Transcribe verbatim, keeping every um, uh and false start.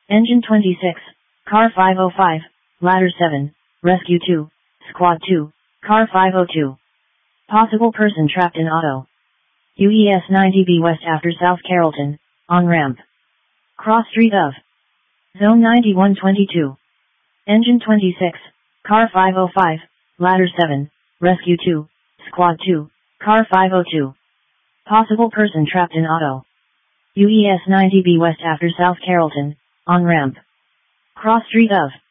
Engine twenty-six, Car five oh five, Ladder seven, Rescue two, Squad two, Car five oh two. Possible person trapped in auto. U E S ninety B west after South Carrollton, on ramp. Cross street of. Zone ninety-one twenty-two. Engine twenty-six, Car five oh five, Ladder seven, Rescue two, Squad two, Car five oh two. Possible person trapped in auto. U E S ninety B west after South Carrollton, on ramp. Cross street of.